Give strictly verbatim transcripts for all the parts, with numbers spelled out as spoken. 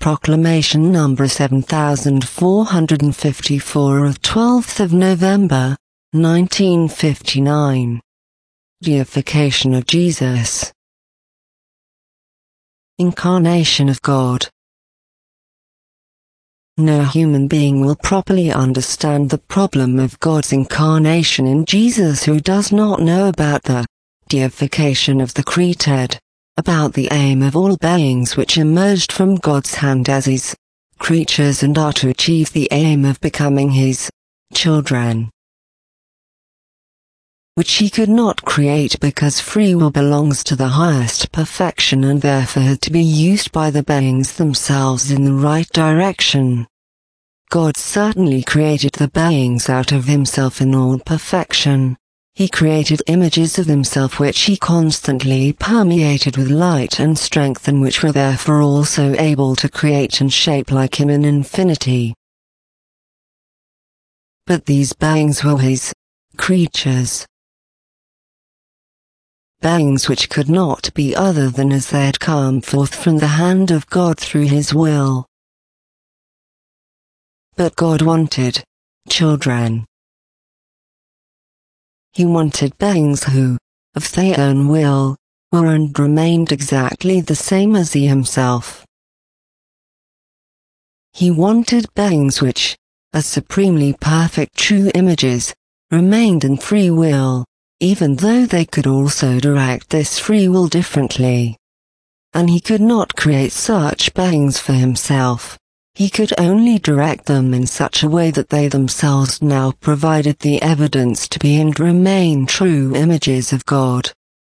Proclamation number seven thousand four hundred fifty-four of twelfth of November, nineteen fifty-nine. Deification of Jesus. Incarnation of God. No human being will properly understand the problem of God's incarnation in Jesus who does not know about the deification of the created, about the aim of all beings which emerged from God's hand as His creatures and are to achieve the aim of becoming His children, which He could not create because free will belongs to the highest perfection and therefore had to be used by the beings themselves in the right direction. God certainly created the beings out of Himself in all perfection. He created images of Himself which He constantly permeated with light and strength and which were therefore also able to create and shape like Him in infinity. But these beings were His creatures, beings which could not be other than as they had come forth from the hand of God through His will. But God wanted children. He wanted beings who, of their own will, were and remained exactly the same as He Himself. He wanted beings which, as supremely perfect true images, remained in free will, even though they could also direct this free will differently. And He could not create such beings for Himself. He could only direct them in such a way that they themselves now provided the evidence to be and remain true images of God.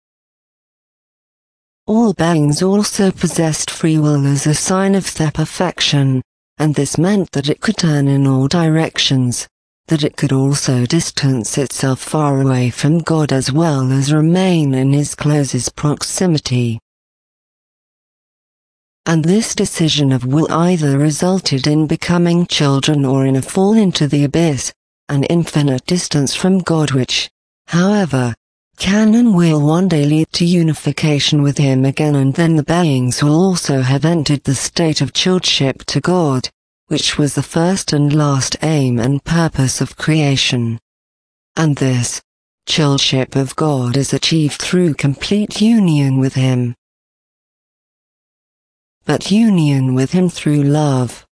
All beings also possessed free will as a sign of their perfection, and this meant that it could turn in all directions, that it could also distance itself far away from God as well as remain in His closest proximity. And this decision of will either resulted in becoming children or in a fall into the abyss, an infinite distance from God which, however, can and will one day lead to unification with Him again, and then the beings will also have entered the state of childship to God, which was the first and last aim and purpose of creation. And this childship of God is achieved through complete union with Him. But union with Him through love,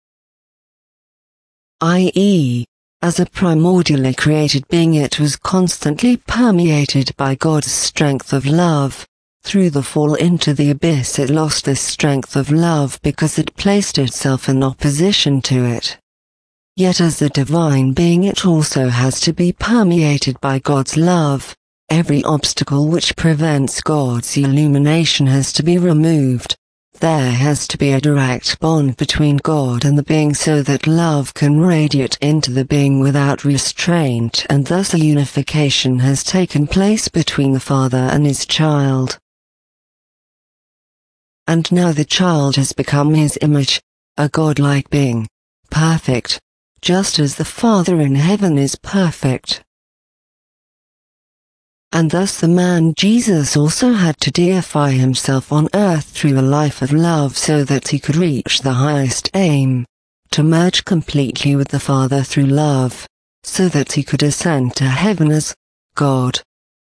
that is, as a primordially created being it was constantly permeated by God's strength of love. Through the fall into the abyss it lost this strength of love because it placed itself in opposition to it. Yet as a divine being it also has to be permeated by God's love. Every obstacle which prevents God's illumination has to be removed. There has to be a direct bond between God and the being so that love can radiate into the being without restraint, and thus a unification has taken place between the Father and His child. And now the child has become His image, a godlike being, perfect, just as the Father in heaven is perfect. And thus the man Jesus also had to deify Himself on earth through a life of love so that He could reach the highest aim, to merge completely with the Father through love, so that He could ascend to heaven as God.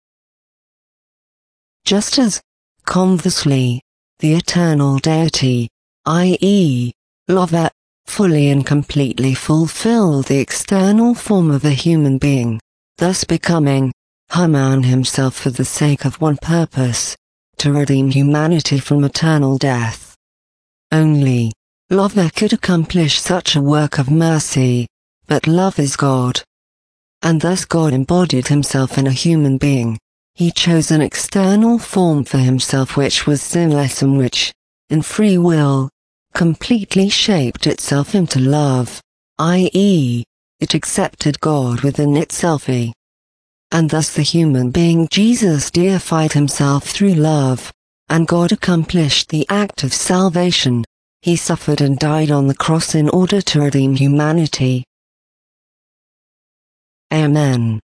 Just as, conversely, the eternal deity, that is, Love, fully and completely fulfilled the external form of a human being, thus becoming Haman Himself for the sake of one purpose, to redeem humanity from eternal death. Only Love could accomplish such a work of mercy, but love is God. And thus God embodied Himself in a human being. He chose an external form for Himself which was sinless and which, in free will, completely shaped itself into love, that is, it accepted God within itself. And thus the human being Jesus deified Himself through love, and God accomplished the act of salvation. He suffered and died on the cross in order to redeem humanity. Amen.